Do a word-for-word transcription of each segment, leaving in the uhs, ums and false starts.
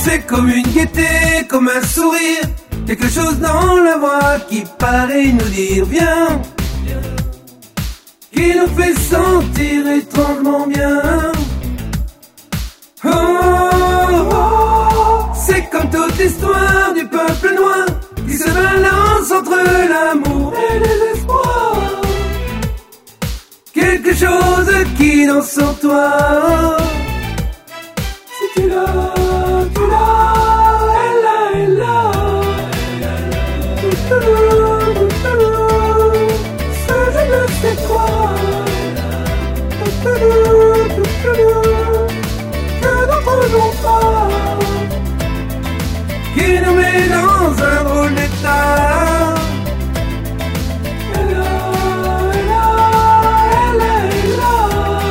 C'est comme une gaieté, comme un sourire, quelque chose dans la voix qui paraît nous dire viens, qui nous fait sentir étrangement bien. Oh, oh, c'est comme toute l'histoire du peuple noir qui se balance entre l'amour et le désespoir. Quelque chose qui danse en toi. Si tu l'as, tu l'as, elle a, elle a. Ce je ne sais quoi. Que d'autres n'ont pas. Qui nous met dans un drôle d'état. Elle a, elle a, elle a, elle a.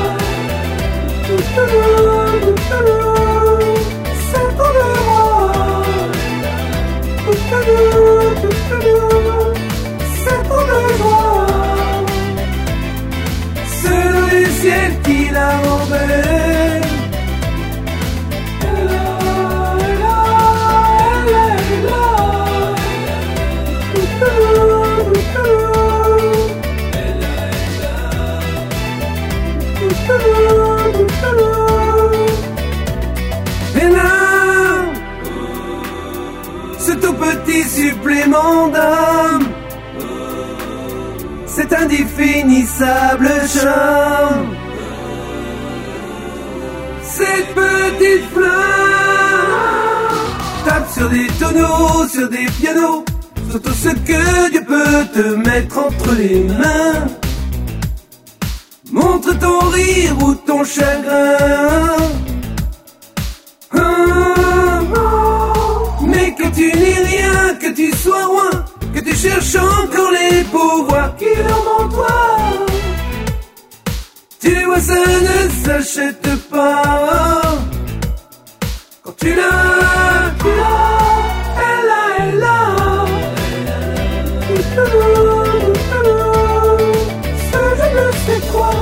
C'est ton devoir. C'est ton devoir. C'est le ciel qui l'a enlevé. Et là, ce tout petit supplément d'âme, cet indéfinissable charme, cette petite flamme tape sur des tonneaux, sur des pianos, sur tout ce que Dieu peut te mettre entre les mains. Montre ton rire ou ton chagrin. Oh, oh, mais que tu n'aies rien, que tu sois loin, que tu cherches encore les pouvoirs qui dorment en toi. Tu vois, ça ne s'achète pas. Quand tu l'as, tu l'as, elle a, elle a. Ce je ne sais quoi.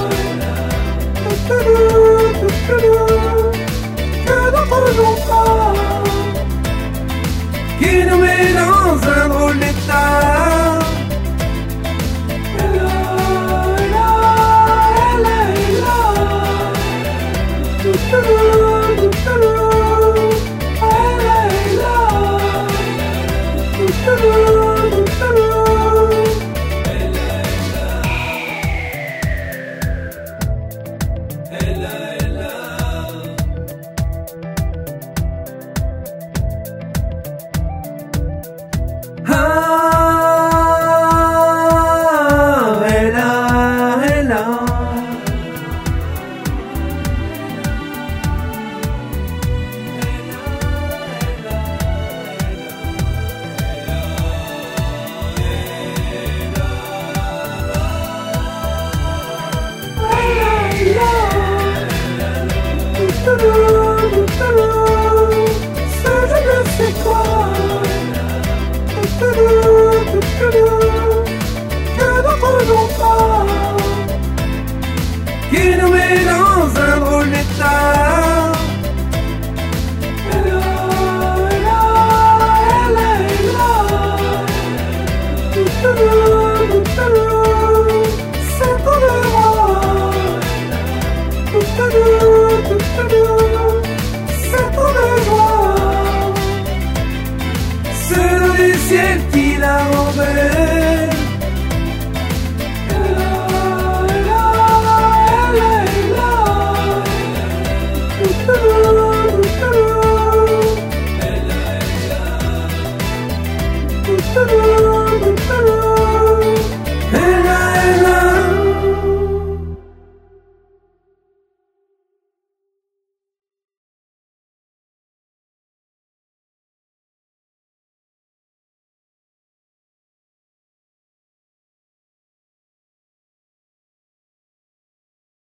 Que d'autres n'ont pas. Qui nous met dans un drôle d'état. Elle a, elle a, elle a, elle a. Elle a, elle a. Qui nous met dans un drôle d'état. Elle a, elle a, elle a, elle a.